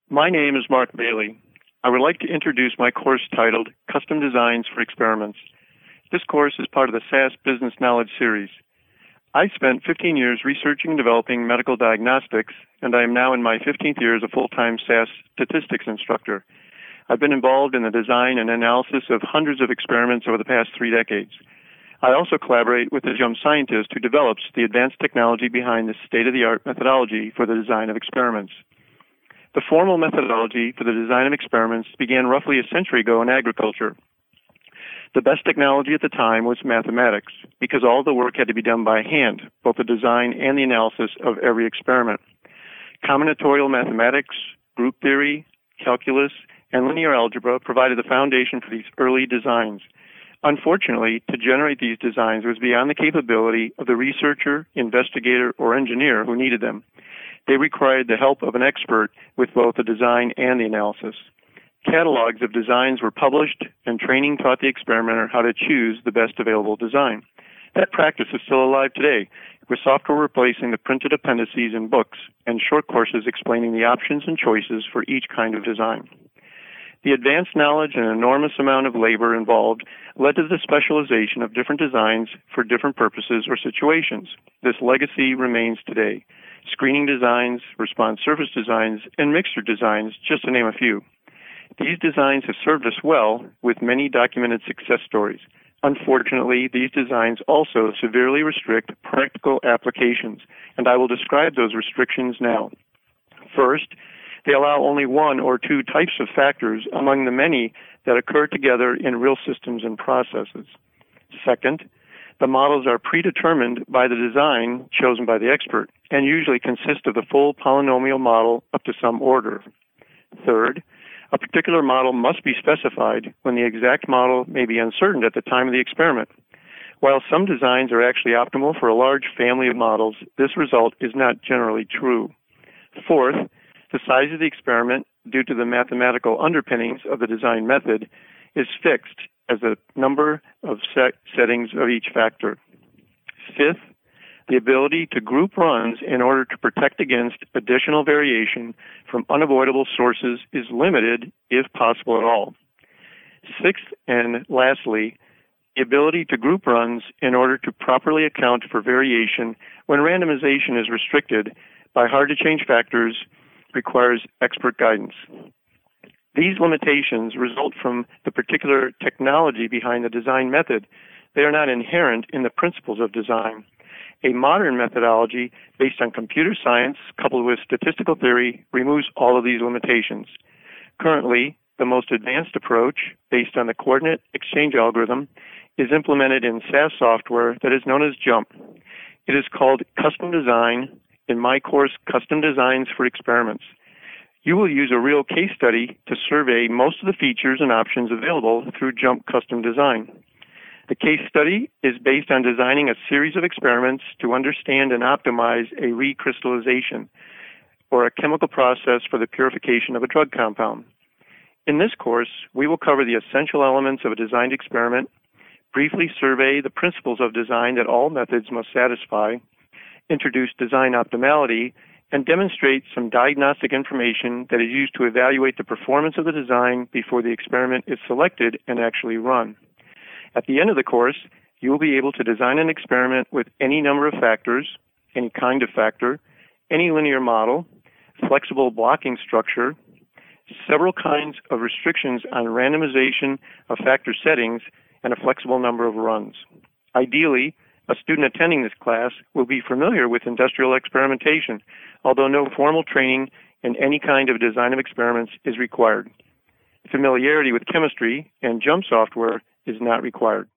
My name is Mark Bailey. I would like to introduce my course titled Custom Designs for Experiments. This course is part of the SAS Business Knowledge series. I spent 15 years researching and developing medical diagnostics, and I am now in my 15th year as a full-time SAS statistics instructor. I've been involved in the design and analysis of hundreds of experiments over the past 3 decades. I also collaborate with the JUMP scientist who develops the advanced technology behind the state-of-the-art methodology for the design of experiments. The formal methodology for the design of experiments began roughly a century ago in agriculture. The best technology at the time was mathematics, because all the work had to be done by hand, both the design and the analysis of every experiment. Combinatorial mathematics, group theory, calculus, and linear algebra provided the foundation for these early designs. Unfortunately, to generate these designs was beyond the capability of the researcher, investigator, or engineer who needed them. They required the help of an expert with both the design and the analysis. Catalogs of designs were published, and training taught the experimenter how to choose the best available design. That practice is still alive today, with software replacing the printed appendices in books and short courses explaining the options and choices for each kind of design. The advanced knowledge and enormous amount of labor involved led to the specialization of different designs for different purposes or situations. This legacy remains today. Screening designs, response surface designs, and mixture designs, just to name a few. These designs have served us well with many documented success stories. Unfortunately, these designs also severely restrict practical applications, and I will describe those restrictions now. First, they allow only one or two types of factors among the many that occur together in real systems and processes. Second, the models are predetermined by the design chosen by the expert and usually consist of the full polynomial model up to some order. Third, a particular model must be specified when the exact model may be uncertain at the time of the experiment. While some designs are actually optimal for a large family of models, this result is not generally true. Fourth, the size of the experiment, due to the mathematical underpinnings of the design method, is fixed as the number of settings of each factor. Fifth, the ability to group runs in order to protect against additional variation from unavoidable sources is limited, if possible at all. Sixth, and lastly, the ability to group runs in order to properly account for variation when randomization is restricted by hard-to-change factors requires expert guidance. These limitations result from the particular technology behind the design method. They are not inherent in the principles of design. A modern methodology based on computer science coupled with statistical theory removes all of these limitations. Currently, the most advanced approach, based on the coordinate exchange algorithm, is implemented in SAS software that is known as JUMP. It is called Custom Design in my course, Custom Designs for Experiments. You will use a real case study to survey most of the features and options available through JUMP Custom Design. The case study is based on designing a series of experiments to understand and optimize a recrystallization, or a chemical process for the purification of a drug compound. In this course, we will cover the essential elements of a designed experiment, briefly survey the principles of design that all methods must satisfy, introduce design optimality, and demonstrate some diagnostic information that is used to evaluate the performance of the design before the experiment is selected and actually run. At the end of the course, you will be able to design an experiment with any number of factors, any kind of factor, any linear model, flexible blocking structure, several kinds of restrictions on randomization of factor settings, and a flexible number of runs. Ideally, a student attending this class will be familiar with industrial experimentation, although no formal training in any kind of design of experiments is required. Familiarity with chemistry and JUMP software is not required.